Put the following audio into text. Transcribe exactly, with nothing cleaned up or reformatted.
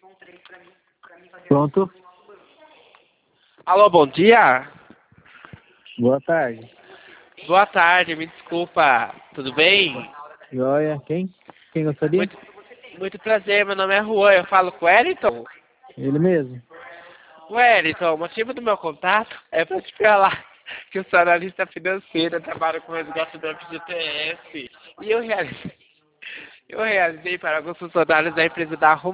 Pronto. Alô, bom dia? Boa tarde. Boa tarde, me desculpa. Tudo bem? Joia. Quem? Quem gostaria? Muito, muito prazer, meu nome é Juan, eu falo com o Wellington. Ele mesmo. Wellington, o motivo do meu contato é para te falar que eu sou analista financeiro, eu trabalho com resgate do F G T S e eu realizei, eu realizei para alguns funcionários da empresa da Rumo